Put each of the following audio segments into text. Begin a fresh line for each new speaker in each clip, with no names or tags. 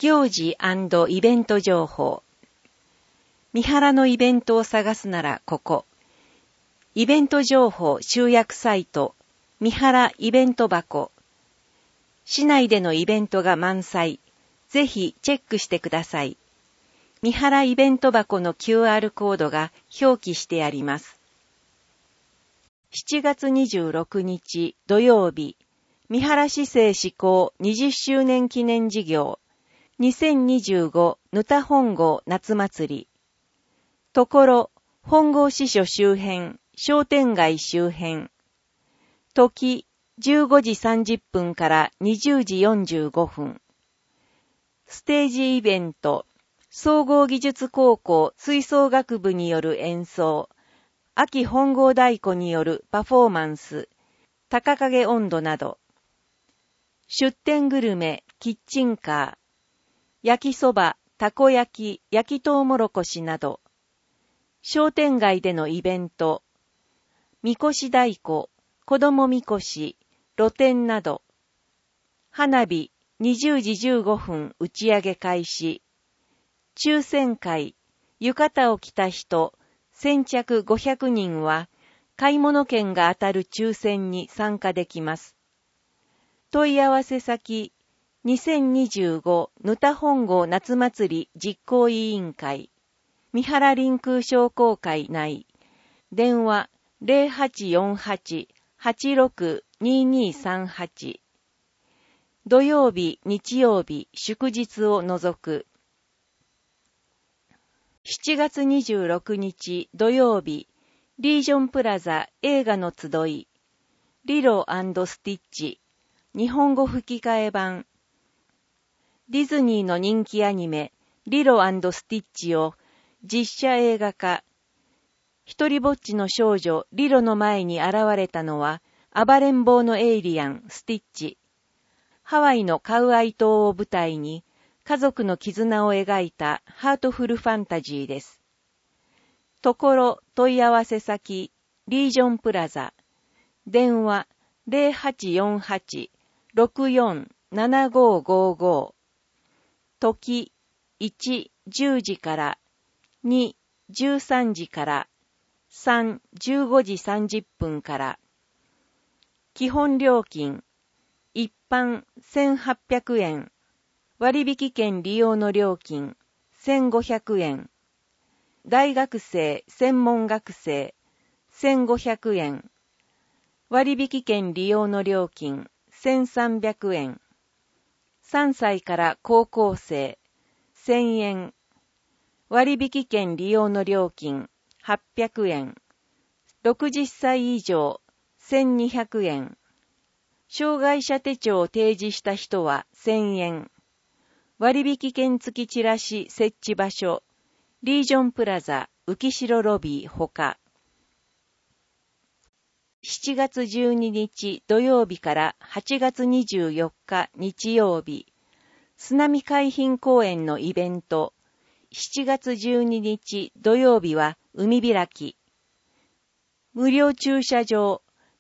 行事&イベント情報。三原のイベントを探すならここ。イベント情報集約サイト、三原イベント箱。市内でのイベントが満載。ぜひチェックしてください。三原イベント箱の QR コードが表記してあります。7月26日土曜日、三原市政施行20周年記念事業2025ぬた本郷夏祭り。ところ、本郷支所周辺、商店街周辺。時、15時30分から20時45分。ステージイベント、総合技術高校吹奏楽部による演奏、秋本郷太鼓によるパフォーマンス、高影音頭など。出店グルメ、キッチンカー、焼きそば、たこ焼き、焼きとうもろこしなど。商店街でのイベント、みこし太鼓、子供みこし、露店など。花火、20時15分打ち上げ開始。抽選会、浴衣を着た人、先着500人は、買い物券が当たる抽選に参加できます。問い合わせ先、2025ぬた本郷夏祭り実行委員会、三原臨空商工会内、電話0848-862238、土曜日、日曜日、祝日を除く。7月26日土曜日、リージョンプラザ映画の集い、リロ&スティッチ、日本語吹き替え版。ディズニーの人気アニメ、リロ&スティッチを実写映画化。一人ぼっちの少女リロの前に現れたのは、暴れん坊のエイリアン、スティッチ。ハワイのカウアイ島を舞台に、家族の絆を描いたハートフルファンタジーです。ところ、問い合わせ先、リージョンプラザ。電話0848-647555。時、1、10時から、2、13時から、3、15時30分から。基本料金、一般1800円。割引券利用の料金、1500円。大学生、専門学生、1500円。割引券利用の料金、1300円。3歳から高校生、1000円。割引券利用の料金、800円。60歳以上、1200円。障害者手帳を提示した人は1000円。割引券付きチラシ設置場所、リージョンプラザ、浮代ロビーほか。7月12日土曜日から8月24日日曜日、砂見海浜公園のイベント、7月12日土曜日は海開き。無料駐車場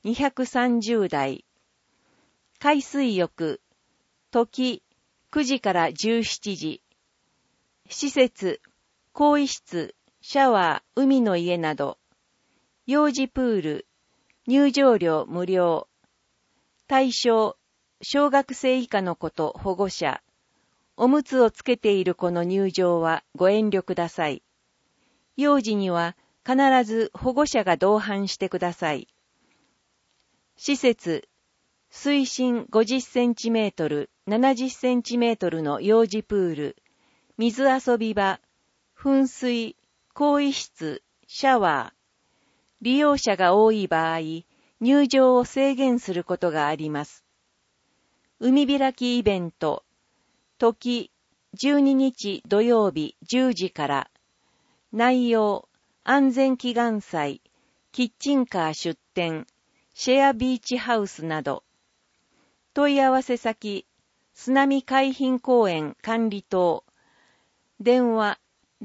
230台。海水浴、時9時から17時。施設、更衣室、シャワー、海の家など。幼児プール、入場料無料。対象、小学生以下の子と保護者。おむつをつけている子の入場はご遠慮ください。幼児には必ず保護者が同伴してください。施設、水深50センチメートル、70センチメートルの幼児プール、水遊び場、噴水、更衣室、シャワー。利用者が多い場合、入場を制限することがあります。海開きイベント、時12日土曜日10時から。内容、安全祈願祭、キッチンカー出店、シェアビーチハウスなど。問い合わせ先、砂見海浜公園管理棟。電話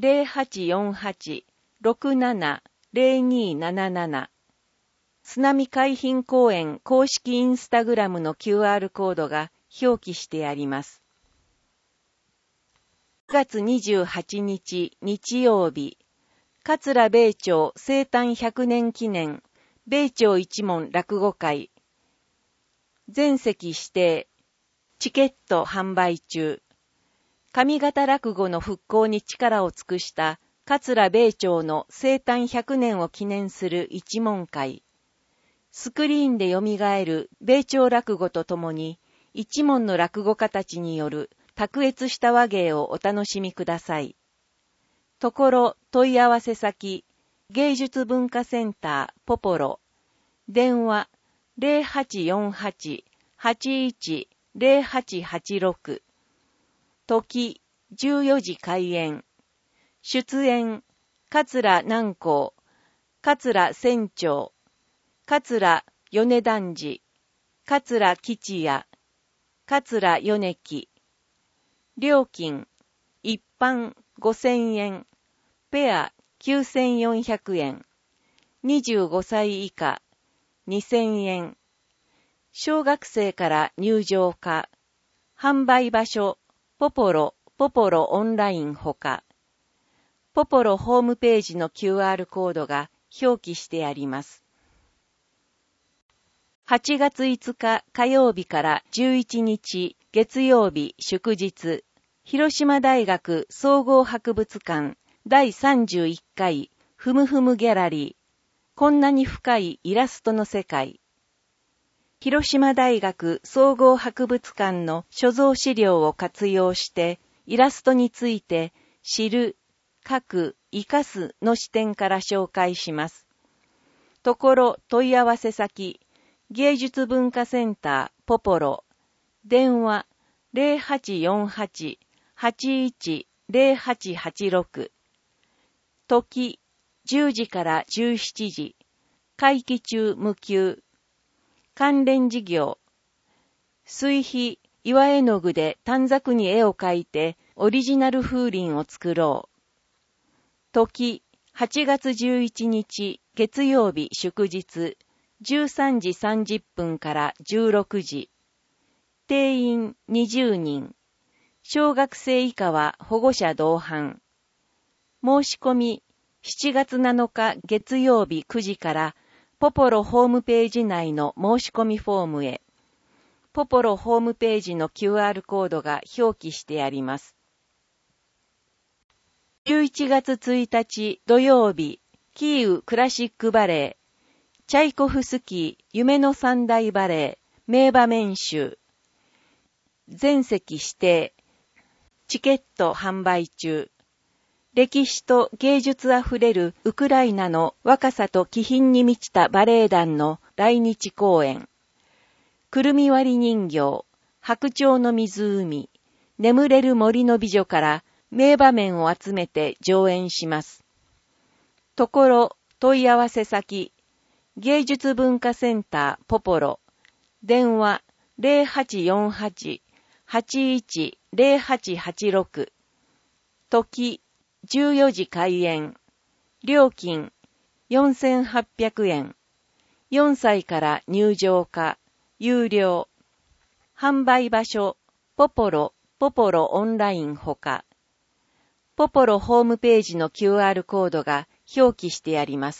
0848-670277。砂見海浜公園公式インスタグラムの QR コードが表記してあります。 9月28日日曜日、桂米朝生誕100年記念米朝一門落語会、全席指定、チケット販売中。上方落語の復興に力を尽くした桂米朝の生誕100年を記念する一門会。スクリーンで蘇る米朝落語とともに、一門の落語家たちによる卓越した話芸をお楽しみください。ところ問い合わせ先、芸術文化センターポポロ、電話 0848-810886、時14時開演、出演、桂南光、桂船長、桂米團次、桂吉也、桂米木。料金、一般5000円、ペア9400円、25歳以下2000円、小学生から入場可、販売場所、ポポロオンラインほか、ポポロホームページの QR コードが表記してあります。8月5日火曜日から11日月曜日祝日、広島大学総合博物館第31回ふむふむギャラリー、こんなに深いイラストの世界。広島大学総合博物館の所蔵資料を活用してイラストについて知る、書く、生かすの視点から紹介します。ところ問い合わせ先、芸術文化センターポポロ、電話 0848-810886、時10時から17時、会期中無休、関連事業、水肥岩絵の具で短冊に絵を描いてオリジナル風鈴を作ろう。時8月11日月曜日祝日、13時30分から16時。定員20人。小学生以下は保護者同伴。申し込み7月7日月曜日9時からポポロホームページ内の申し込みフォームへ。ポポロホームページの QR コードが表記してあります。11月1日土曜日、キーウクラシックバレエ、チャイコフスキー夢の三大バレエ名場面集、全席指定、チケット販売中。歴史と芸術あふれるウクライナの若さと気品に満ちたバレエ団の来日公演。くるみ割り人形、白鳥の湖、眠れる森の美女から名場面を集めて上演します。ところ問い合わせ先、芸術文化センターポポロ、電話 0848-810886、時14時開演、料金4800円、4歳から入場可、有料、販売場所、ポポロオンラインほか、ポポロホームページの QR コードが表記してあります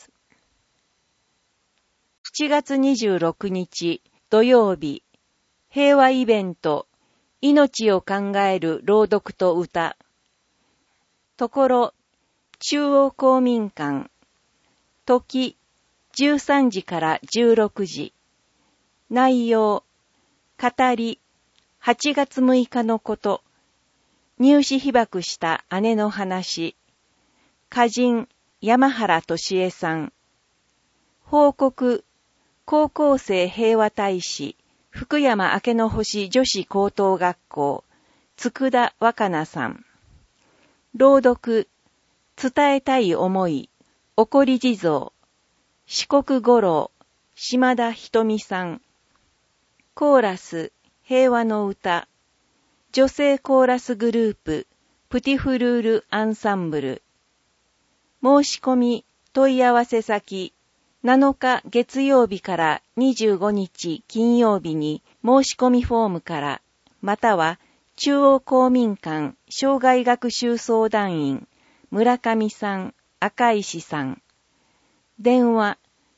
。7月26日土曜日、平和イベント、命を考える朗読と歌。ところ、中央公民館、時13時から16時。内容、語り、8月6日のこと、入試被爆した姉の話、歌人、山原俊恵さん。報告、高校生平和大使、福山明の星女子高等学校、佃若菜さん。朗読、伝えたい思い、おこり地蔵、四国五郎、島田ひとみさん。コーラス、平和の歌、女性コーラスグループ、プティフルールアンサンブル。申し込み、問い合わせ先、7日月曜日から25日金曜日に申し込みフォームから、または中央公民館生涯学習相談員村上さん、赤石さん。電話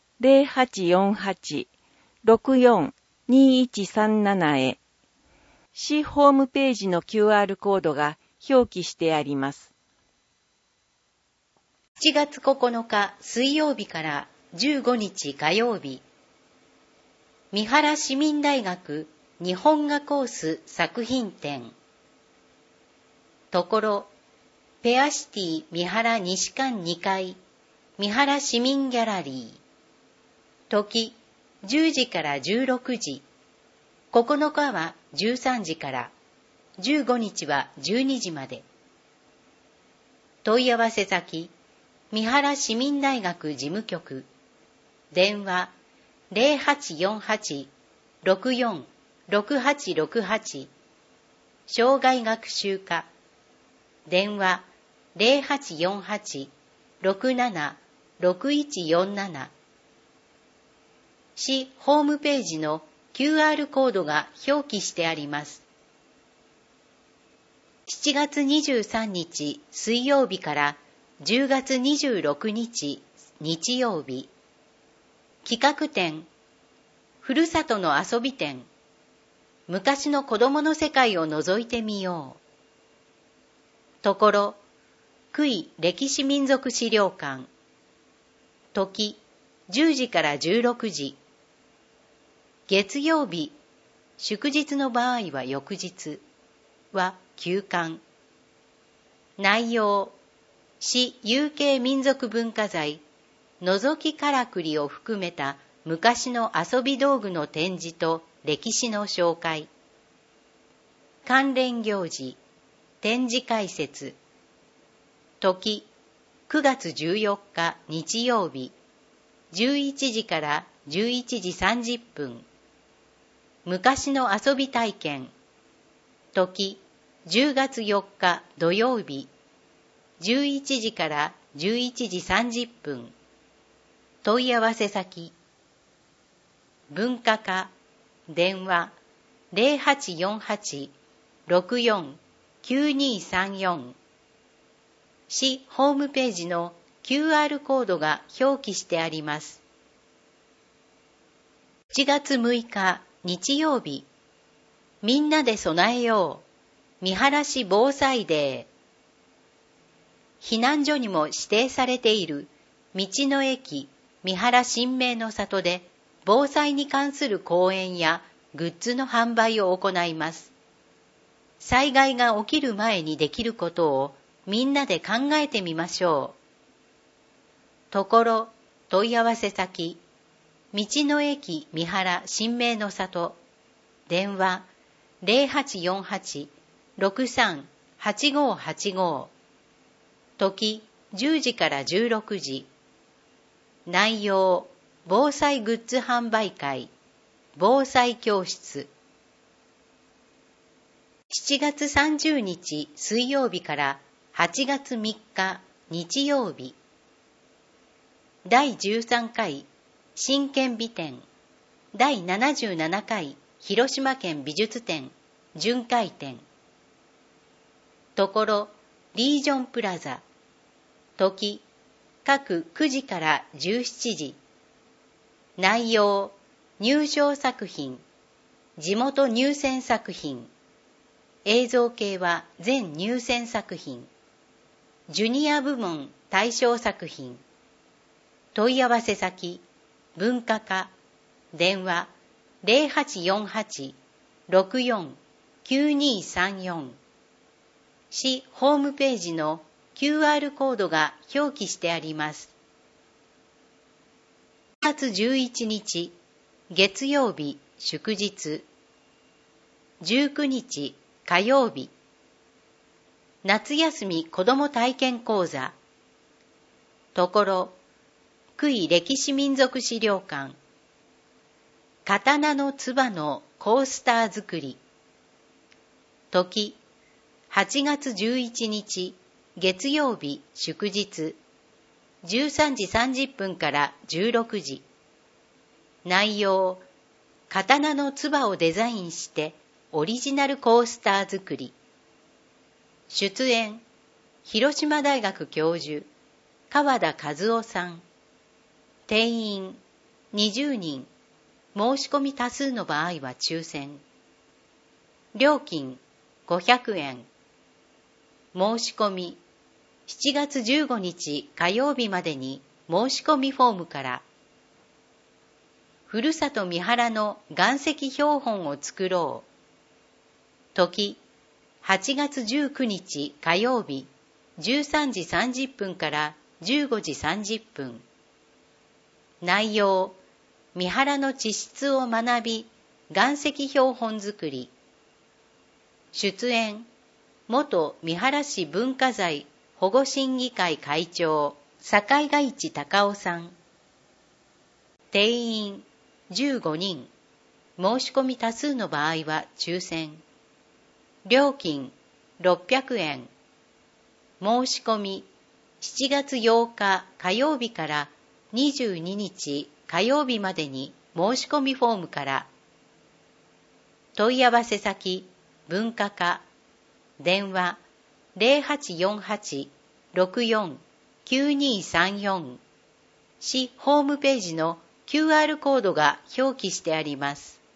0848-64-2137 へ。市ホームページの QR コードが表記してあります。
7月9日水曜日から15日火曜日、三原市民大学日本画コース作品展。ところ、ペアシティ三原西館2階、三原市民ギャラリー。時、10時から16時。9日は13時から、15日は12時まで。問い合わせ先、三原市民大学事務局。電話、0848-64-6868。生涯学習課。電話、0848-67-6147。市ホームページの QR コードが表記してあります。7月23日水曜日から10月26日日曜日、企画展、ふるさとの遊び展、昔の子供の世界を覗いてみよう。ところ、久井歴史民族資料館。時、10時から16時。月曜日、祝日の場合は翌日は休館。内容、市有形民族文化財、のぞきからくりを含めた昔の遊び道具の展示と歴史の紹介。関連行事、展示解説。時、9月14日日曜日、11時から11時30分。昔の遊び体験。時、10月4日土曜日、11時から11時30分。問い合わせ先。文化課、電話、0848-64-9234。市ホームページの QR コードが表記してあります。7月6日日曜日、みんなで備えよう、三原市防災デー。避難所にも指定されている道の駅三原新名の里で防災に関する講演やグッズの販売を行います。災害が起きる前にできることをみんなで考えてみましょう。ところ、問い合わせ先、道の駅三原新名の里。電話、0848-63-8585。時、10時から16時。内容、防災グッズ販売会、防災教室。7月30日水曜日から8月3日日曜日。第13回真剣美展、第77回広島県美術展巡回展。ところ、リージョンプラザ。時、各9時から17時。内容、入賞作品、地元入選作品。映像系は全入選作品。ジュニア部門対象作品。問い合わせ先、文化課。電話、0848-64-9234。市ホームページの QR コードが表記してあります。7月11日、月曜日、祝日。19日、火曜日。夏休み子ども体験講座。ところ、久井歴史民族資料館。刀の鐔のコースター作り。時、8月11日、月曜日、祝日。13時30分から16時。内容、刀の鐔をデザインしてオリジナルコースター作り。出演、広島大学教授、川田和夫さん。定員、20人。申し込み多数の場合は抽選。料金、500円。申し込み、7月15日火曜日までに申し込みフォームから。ふるさと三原の岩石標本を作ろう。時、8月19日火曜日、13時30分から15時30分。内容、三原の地質を学び、岩石標本作り。出演、元三原市文化財保護審議会会長、坂井賀一隆夫さん。定員、15人。申し込み多数の場合は抽選。料金、600円。申し込み、7月8日火曜日から22日火曜日までに申し込みフォームから。問い合わせ先、文化課。電話、0848-64-9234。市ホームページの QR コードが表記してあります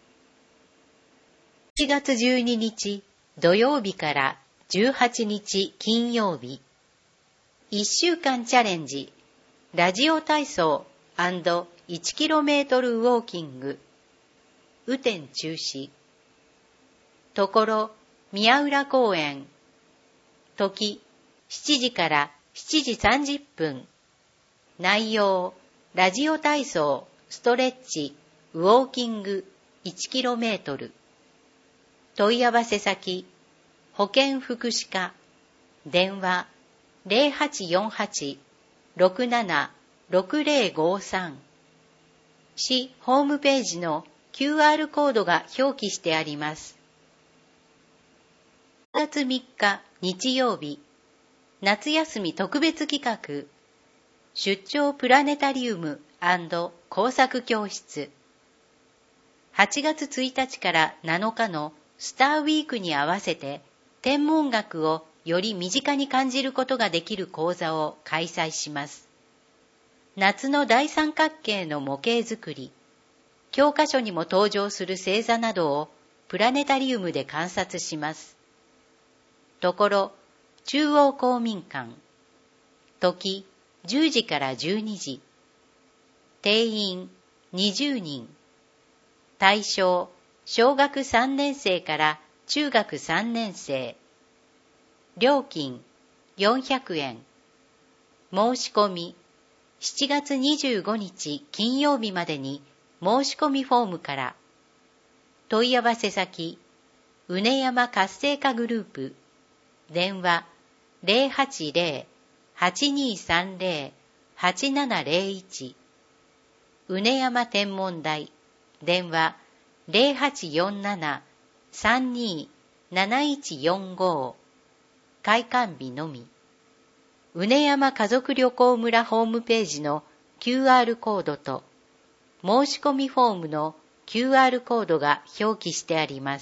。7月12日土曜日から18日金曜日。1週間チャレンジ、ラジオ体操 &1km ウォーキング。雨天中止。ところ、宮浦公園。時、7時から7時30分。内容、ラジオ体操、ストレッチ、ウォーキング、1km。問い合わせ先、保健福祉課。電話、0848-676053。市ホームページの QR コードが表記してあります。4月3日日曜日、夏休み特別企画、出張プラネタリウム&工作教室。8月1日から7日のスターウィークに合わせて、天文学をより身近に感じることができる講座を開催します。夏の大三角形の模型作り、教科書にも登場する星座などをプラネタリウムで観察します。ところ、中央公民館。時、10時から12時。定員、20人。対象、小学3年生から中学3年生。料金、400円。申し込み、7月25日金曜日までに申し込みフォームから。問い合わせ先、うね山活性化グループ。電話、080-8230-8701。うね山天文台。電話、0847-327145。開館日のみ。うね山家族旅行村ホームページの QR コードと申し込みフォームの QR コードが表記してあります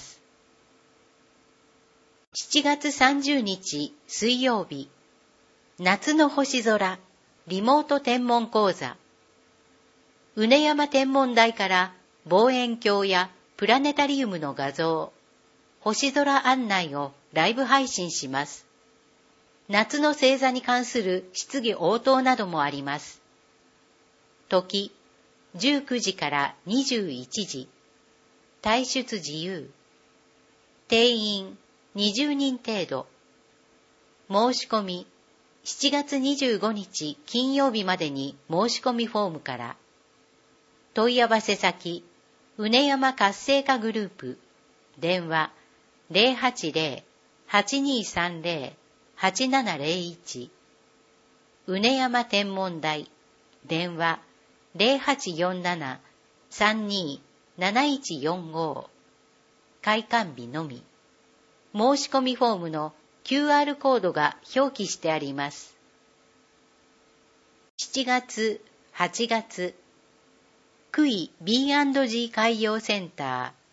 。7月30日水曜日、夏の星空リモート天文講座。うね山天文台から望遠鏡やプラネタリウムの画像、星空案内をライブ配信します。夏の星座に関する質疑応答などもあります。時、19時から21時。退出自由。定員、20人程度。申し込み、7月25日金曜日までに申し込みフォームから。問い合わせ先、うね山活性化グループ。電話、080-8230-8701。うね山天文台。電話、0847-327145。開館日のみ。申し込みフォームの QR コードが表記してあります。7月、8月、久井 B&G 海洋センター。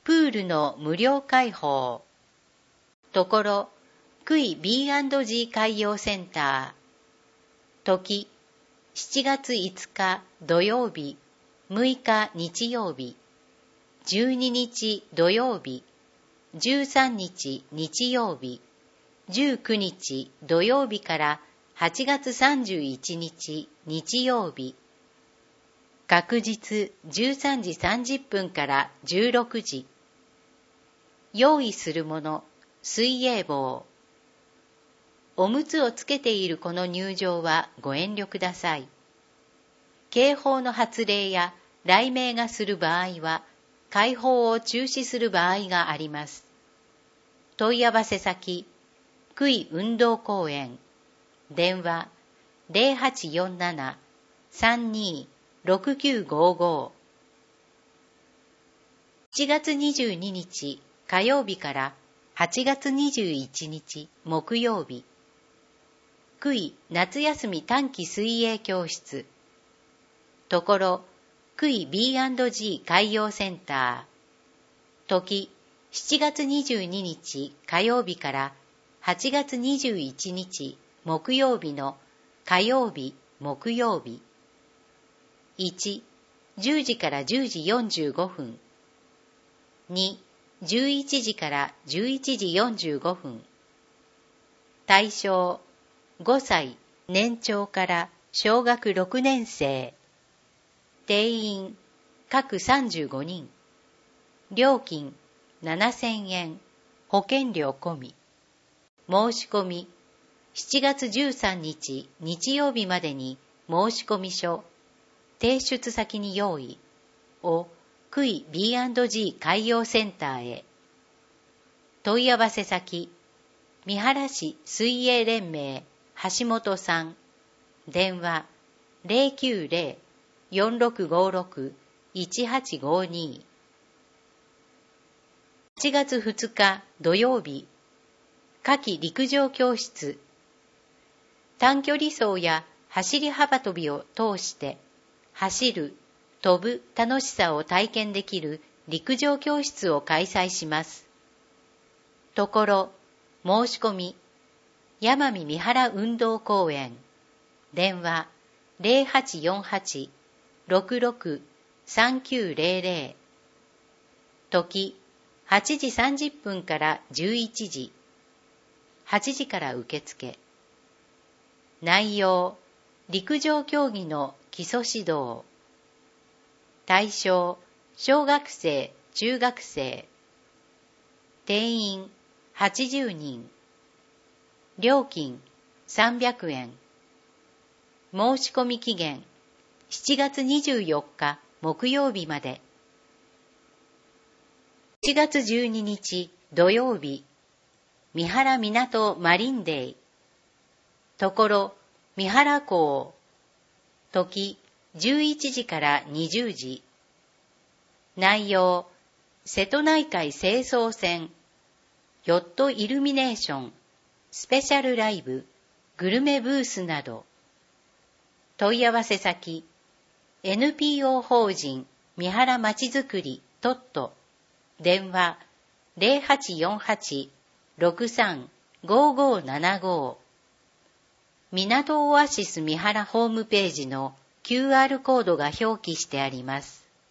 プールの無料開放。ところ、クイ B&G 海洋センター。時、7月5日土曜日、6日日曜日、12日土曜日、13日日曜日、19日土曜日から8月31日日曜日。各日13時30分から16時。用意するもの、水泳帽。おむつをつけている子の入場はご遠慮ください。警報の発令や雷鳴がする場合は、開放を中止する場合があります。問い合わせ先、クイ運動公園。電話、0847-326955。7月22日火曜日から8月21日木曜日。クイ夏休み短期水泳教室。ところ、クイ B&G 海洋センター。時、7月22日火曜日から8月21日木曜日の火曜日、木曜日。1、10時から10時45分。2、11時から11時45分。対象、5歳年長から小学6年生。定員、各35人。料金、7000円。保険料込み。申し込み、7月13日日曜日までに申し込み書、提出先に用意をクイ B&G 海洋センターへ。問い合わせ先、三原市水泳連盟橋本さん。電話、090-4656-1852。8月2日土曜日、夏季陸上教室。短距離走や走り幅跳びを通して走る、飛ぶ楽しさを体験できる陸上教室を開催します。ところ、申し込み、山見三原運動公園。電話、0848-663900。時、8時30分から11時。8時から受付。内容、陸上競技の基礎指導。対象、小学生、中学生。定員、80人。料金、300円。申し込み期限、7月24日木曜日まで。7月12日土曜日、三原港マリンデー。ところ、三原港。時、11時から20時。内容、瀬戸内海清掃船、ヨットイルミネーション、スペシャルライブ、グルメブースなど。問い合わせ先、NPO 法人三原まちづくりトット。電話、0848-635575。港オアシス三原ホームページの QR コードが表記してあります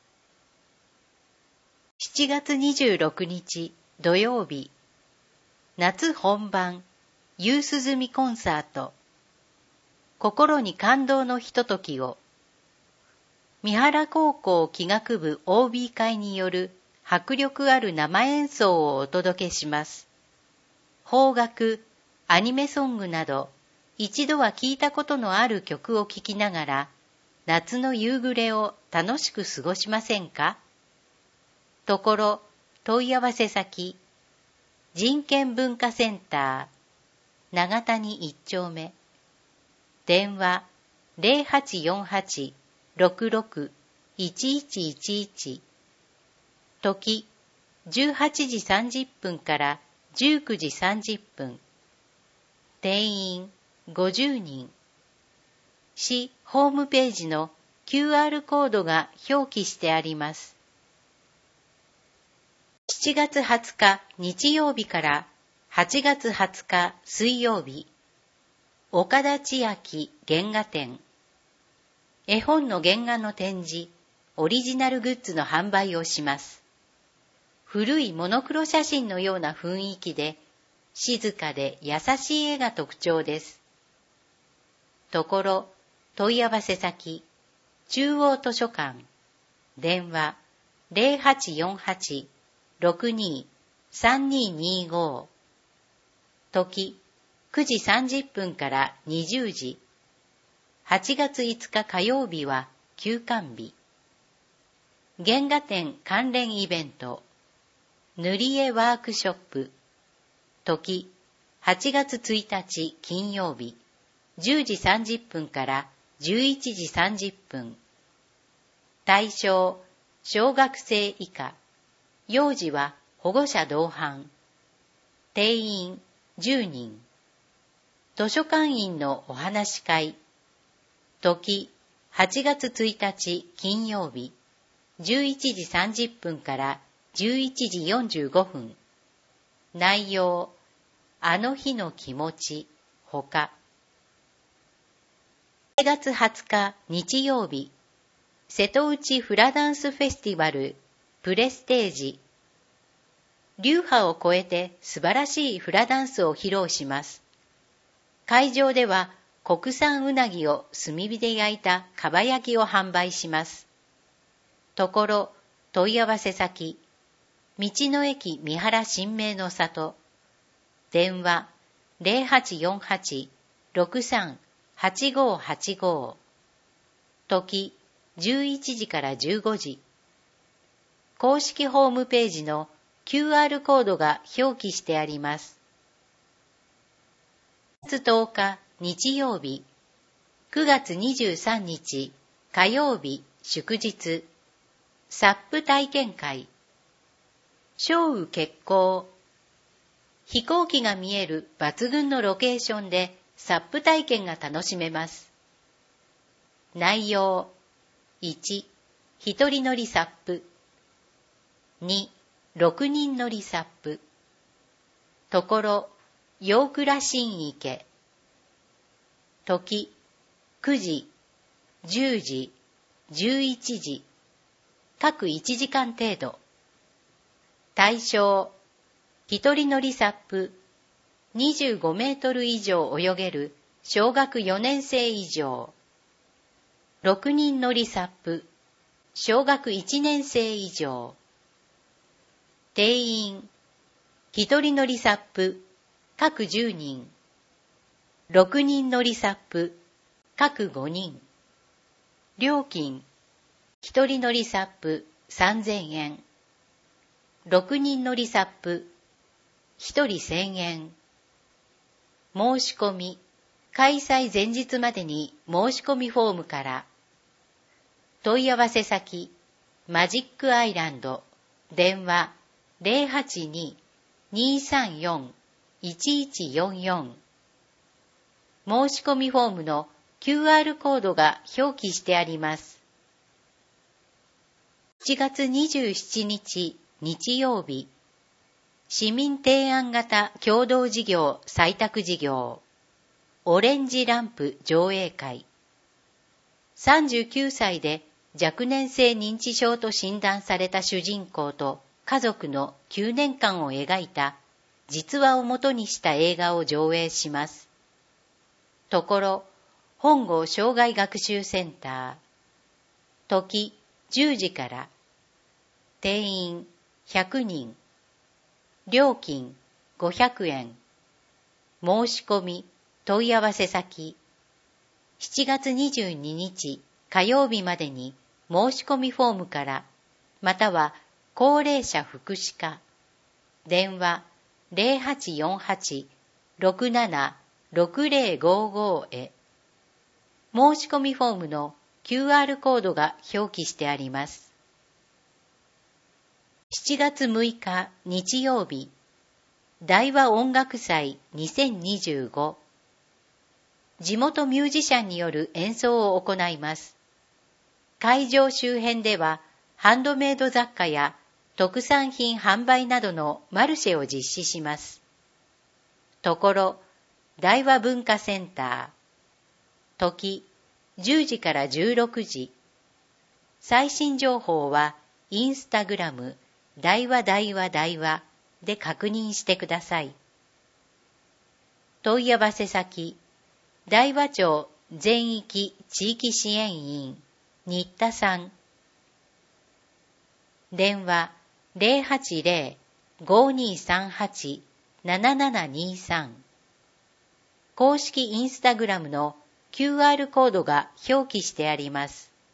。7月26日土曜日、夏本番夕涼みコンサート。心に感動のひとときを。三原高校気学部 OB 会による迫力ある生演奏をお届けします。邦楽、アニメソングなど、一度は聴いたことのある曲を聴きながら、夏の夕暮れを楽しく過ごしませんか？ところ、問い合わせ先、人権文化センター、長谷1丁目。電話、0848-66-1111。時、18時30分から19時30分。定員、50人。市ホームページの QR コードが表記してあります。 7月20日日曜日から8月20日水曜日、岡田千秋原画展。絵本の原画の展示、オリジナルグッズの販売をします。古いモノクロ写真のような雰囲気で、静かで優しい絵が特徴です。ところ、問い合わせ先、中央図書館、電話 0848-62-3225、時9時30分から20時、8月5日火曜日は休館日。原画展関連イベント、塗り絵ワークショップ、時8月1日金曜日、10時30分から11時30分。対象、小学生以下。幼児は保護者同伴。定員10人。図書館員のお話し会。時8月1日金曜日、11時30分から11時45分。内容、あの日の気持ち、ほか。7月20日日曜日、瀬戸内フラダンスフェスティバルプレステージ。流派を超えて素晴らしいフラダンスを披露します。会場では国産うなぎを炭火で焼いたかば焼きを販売します。ところ、問い合わせ先、道の駅三原新名の里、電話 0848-63-8585、時11時から15時。公式ホームページの QR コードが表記してあります。9月10日日曜日、9月23日火曜日祝日、サップ体験会。少雨決行。飛行機が見える抜群のロケーションでサップ体験が楽しめます。内容、1、一人乗りサップ。2、6人乗りサップ。ところ、陽倉新池。時、9時、10時、11時。各1時間程度。対象、一人乗りサップ。25メートル以上泳げる小学4年生以上。6人乗りサップ。小学1年生以上。定員、一人乗りサップ、各10人。6人乗りサップ、各5人。料金、一人乗りサップ3000円。6人乗りサップ、1人1000円。申し込み、開催前日までに申し込みフォームから。問い合わせ先、マジックアイランド、電話082-234-1144。申し込みフォームの QR コードが表記してあります。7月27日日曜日、市民提案型共同事業採択事業、オレンジランプ上映会。39歳で若年性認知症と診断された主人公と家族の9年間を描いた実話をもとにした映画を上映します。ところ、本郷障害学習センター。時10時から。定員100人。料金500円。申し込み、問い合わせ先。7月22日火曜日までに申し込みフォームから、または高齢者福祉課。電話0848-676055へ。申し込みフォームの QR コードが表記してあります。7月6日日曜日、大和音楽祭2025。地元ミュージシャンによる演奏を行います。会場周辺ではハンドメイド雑貨や特産品販売などのマルシェを実施します。ところ、大和文化センター。時、10時から16時。最新情報は、インスタグラム、大和で確認してください。問い合わせ先、大和町全域地域支援員、新田さん。電話、080-5238-7723。公式インスタグラムの QR コードが表記してあります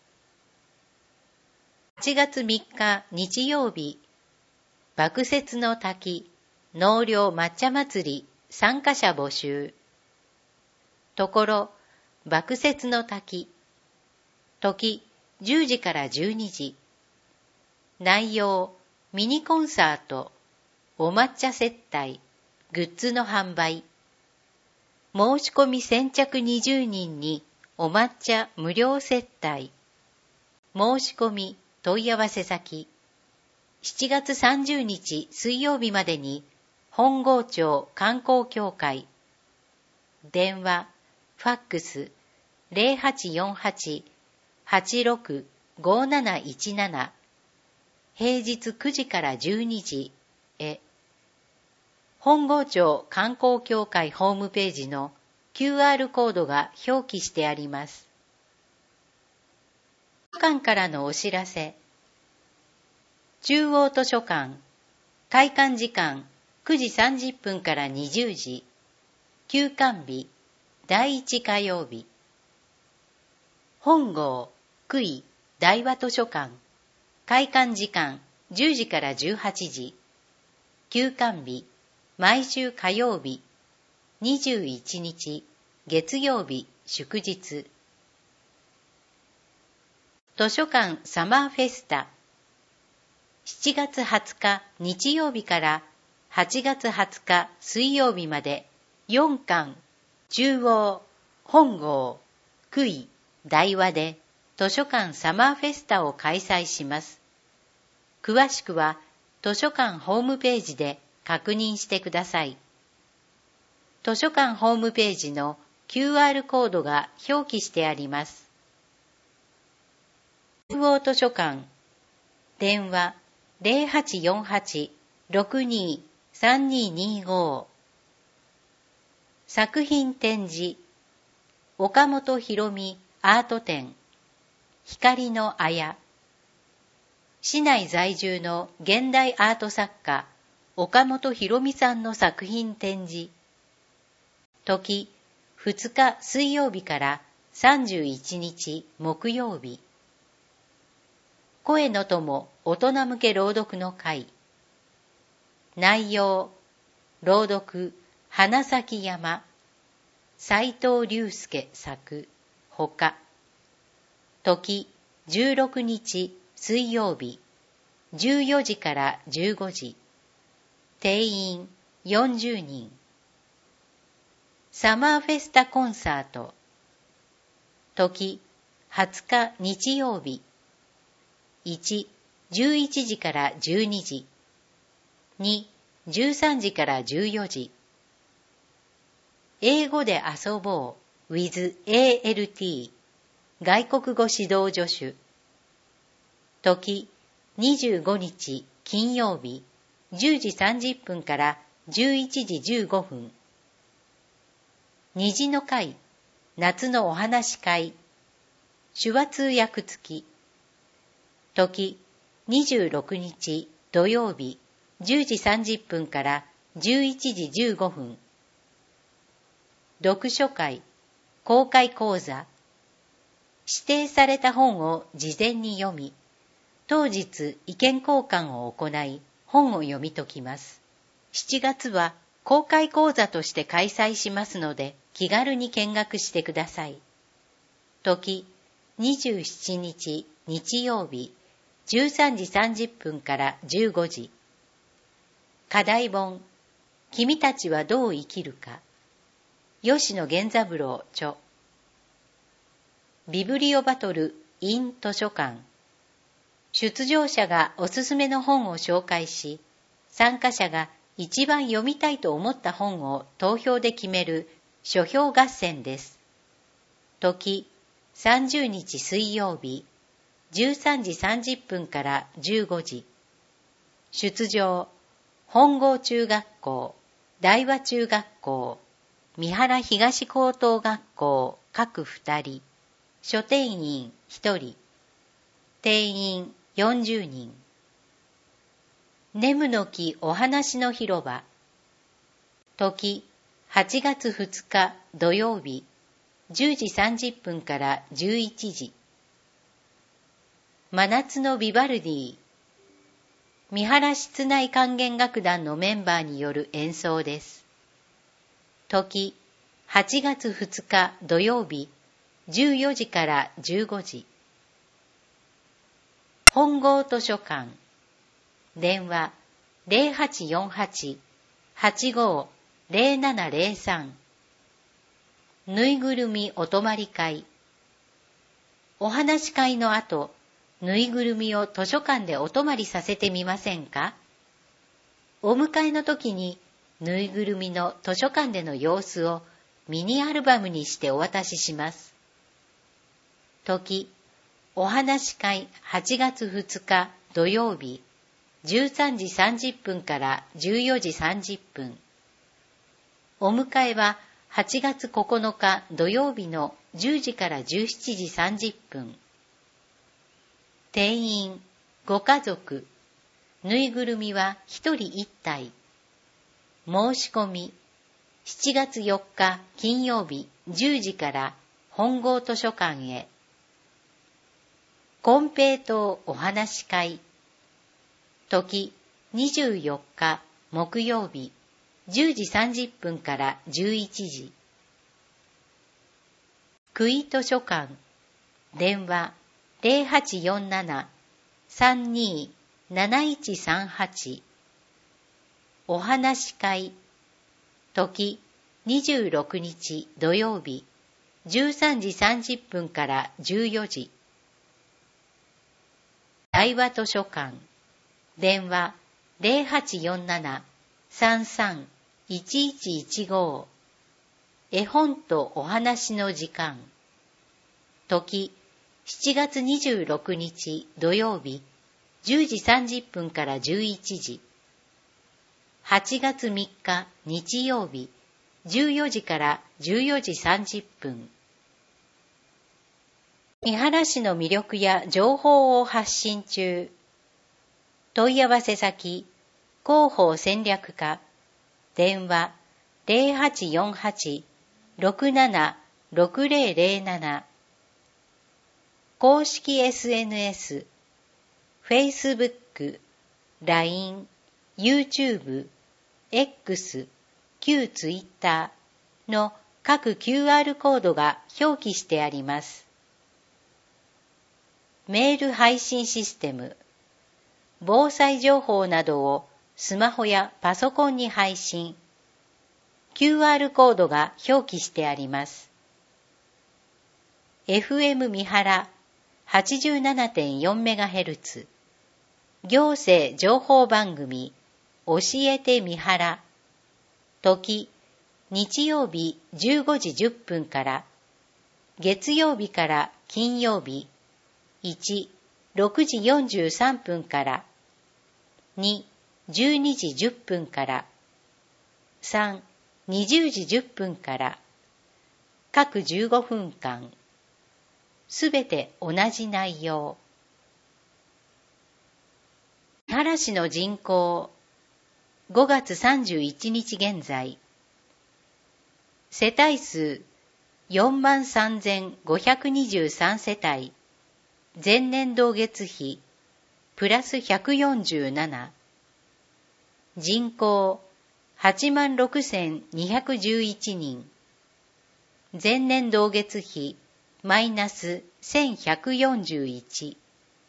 。8月3日日曜日、爆雪の滝、納涼抹茶祭り参加者募集。ところ、爆雪の滝。時、10時から12時。内容、ミニコンサート、お抹茶接待、グッズの販売。申し込み先着20人にお抹茶無料接待。申し込み問い合わせ先。7月30日水曜日までに本郷町観光協会。電話、ファックス 0848-865717 平日9時から12時へ。本郷町観光協会ホームページの QR コードが表記してあります。図書館からのお知らせ。中央図書館、開館時間9時30分から20時、休館日、第1火曜日。本郷、久井、大和図書館、開館時間10時から18時、休館日、毎週火曜日、21日、月曜日、祝日。図書館サマーフェスタ。7月20日日曜日から8月20日水曜日まで4館、中央、本郷、久井、大和で図書館サマーフェスタを開催します。詳しくは図書館ホームページで確認してください。図書館ホームページの QR コードが表記してあります。中央図書館、電話0848-623225。作品展示、岡本博美アート展、光の綾。市内在住の現代アート作家、岡本博美さんの作品展示。時、2日水曜日から31日木曜日。声の友大人向け朗読の会。内容、朗読、花咲山、斉藤隆介作、ほか。時、16日水曜日、14時から15時。定員40人。サマーフェスタコンサート。時、20日日曜日。1、11時から12時。2、13時から14時。英語で遊ぼう with ALT 外国語指導助手。時、25日金曜日10時30分から11時15分。虹の会、夏のお話会、手話通訳付き。時、26日土曜日10時30分から11時15分。読書会、公開講座。指定された本を事前に読み、当日意見交換を行い、本を読み解きます。7月は公開講座として開催しますので、気軽に見学してください。時、27日日曜日、13時30分から15時。課題本、君たちはどう生きるか。吉野源三郎著。ビブリオバトル in 図書館。 出場者がおすすめの本を紹介し、参加者が一番読みたいと思った本を投票で決める書評合戦です。時、30日水曜日、13時30分から15時。出場、本郷中学校、大和中学校、三原東高等学校各2人、書店員1人、定員40人。ネムの木お話の広場。時、8月2日土曜日、10時30分から11時。真夏のビバルディ。三原室内管弦楽団のメンバーによる演奏です。時、8月2日土曜日、14時から15時。本郷図書館。電話0848-850703。ぬいぐるみお泊まり会。お話し会の後、ぬいぐるみを図書館でお泊まりさせてみませんか？お迎えの時にぬいぐるみの図書館での様子をミニアルバムにしてお渡しします。時、お話し会8月2日土曜日、13時30分から14時30分。お迎えは8月9日土曜日の10時から17時30分。定員、ご家族、ぬいぐるみは1人1体。申し込み、7月4日金曜日10時から本郷図書館へ。金平糖お話し会。時、24日木曜日、10時30分から11時。久井図書館。電話0847-327138。お話し会。時、26日土曜日、13時30分から14時。大和図書館。電話0847-331115。絵本とお話の時間。時、7月26日土曜日、10時30分から11時。8月3日日曜日、14時から14時30分。三原市の魅力や情報を発信中。問い合わせ先、広報戦略課。電話0848-676007。公式 SNS、Facebook、LINE、YouTube、X、旧 Twitter の各 QR コードが表記してあります。メール配信システム。防災情報などをスマホやパソコンに配信。QR コードが表記してあります。FM 三原 87.4MHz。行政情報番組教えて三原。時、日曜日15時10分から、月曜日から金曜日、1、6時43分から、2、12時10分から、3、20時10分から、各15分間、すべて同じ内容。三原市の人口、5月31日現在、世帯数 43,523 世帯、前年同月比、プラス147。人口、86,211 人。前年同月比、マイナス1141。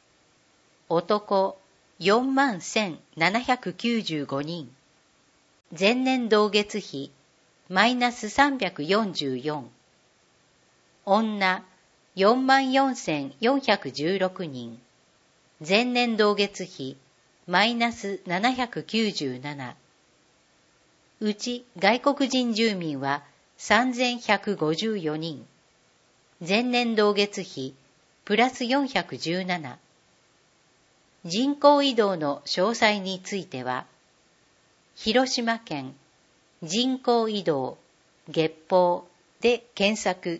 男、41,795 人。前年同月比、マイナス344。女、44,416 人。 前年同月比マイナス797。うち外国人住民は3154人。前年同月比プラス417。人口移動の詳細については、広島県人口移動月報で検索。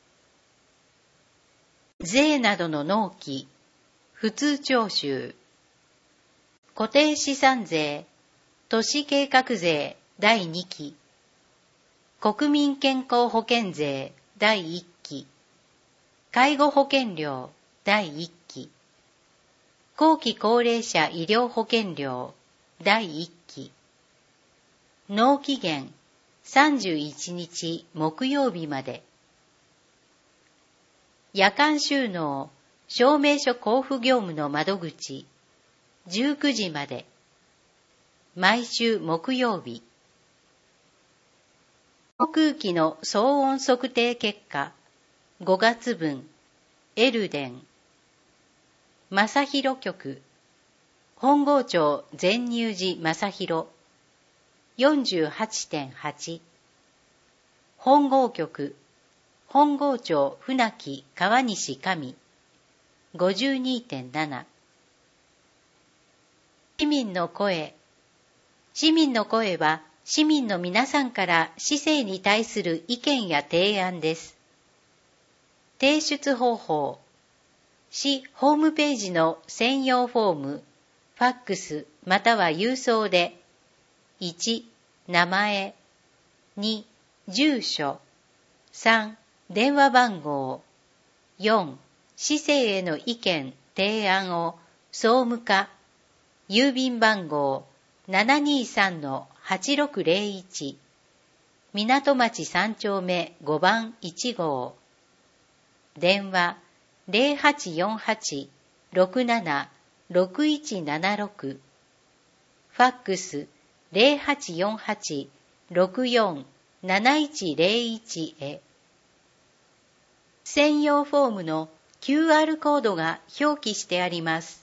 税などの納期、普通徴収、固定資産税、都市計画税第2期、国民健康保険税第1期、介護保険料第1期、後期高齢者医療保険料第1期、納期限31日木曜日まで。夜間収納証明書交付業務の窓口19時まで。毎週木曜日。航空機の騒音測定結果5月分エルデン正広局本郷町善入寺正広 48.8 本郷局本郷町船木川西上 52.7。 市民の声。市民の声は市民の皆さんから市政に対する意見や提案です。提出方法。市ホームページの専用フォーム、ファックスまたは郵送で、1、名前、2、住所、3、電話番号、4、市政への意見、提案を総務課、郵便番号 723-8601 港町3丁目5番1号、電話 0848-67-6176、ファックス 0848-64-7101 へ。専用フォームの QR コードが表記してあります。